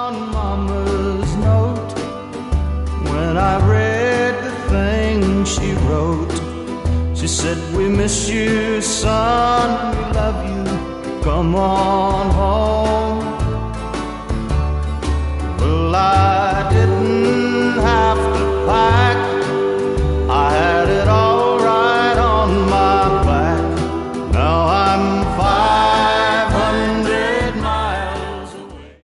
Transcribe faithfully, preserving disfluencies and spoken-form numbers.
on Mama's note when I read the thing she wrote. She said, we miss you, son, we love you, come on home.